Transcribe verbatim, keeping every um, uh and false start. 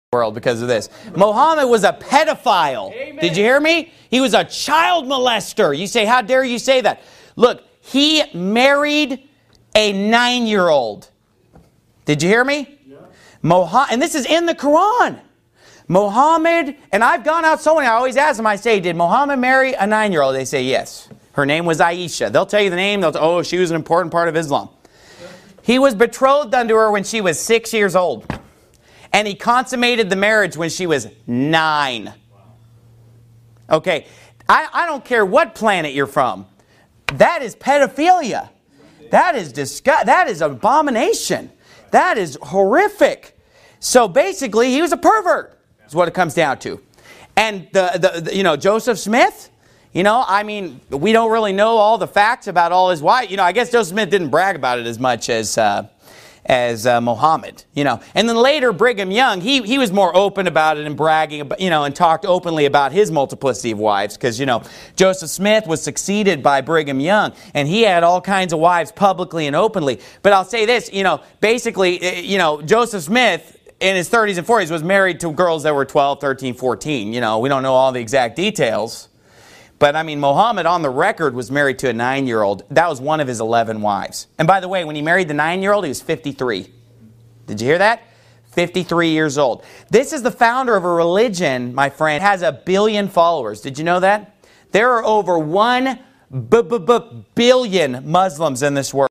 world because of this. Muhammad was a pedophile. Amen. Did you hear me? He was a child molester. You say, how dare you say that? Look, he married a nine-year-old. Did you hear me? Yeah. Muhammad, and this is in the Quran. Muhammad, and I've gone out so many, I always ask them, I say, did Muhammad marry a nine-year-old? They say yes. Her name was Aisha. They'll tell you the name. They'll say, oh, she was an important part of Islam. He was betrothed unto her when she was six years old. And he consummated the marriage when she was nine. Okay, I, I don't care what planet you're from. That is pedophilia. That is disgust. That is abomination. That is horrific. So basically, he was a pervert. Is what it comes down to. And the, the, the you know Joseph Smith. You know, I mean, we don't really know all the facts about all his wives. You know, I guess Joseph Smith didn't brag about it as much as. Uh, as uh, Muhammad, you know. And then later, Brigham Young, he, he was more open about it and bragging, about, you know, and talked openly about his multiplicity of wives. Because, you know, Joseph Smith was succeeded by Brigham Young, and he had all kinds of wives publicly and openly. But I'll say this, you know, basically, you know, Joseph Smith in his thirties and forties was married to girls that were twelve, thirteen, fourteen. You know, we don't know all the exact details. But, I mean, Muhammad, on the record, was married to a nine-year-old. That was one of his eleven wives. And by the way, when he married the nine-year-old, he was fifty-three. Did you hear that? fifty-three years old. This is the founder of a religion, my friend, has a billion followers. Did you know that? There are over one b b b billion Muslims in this world.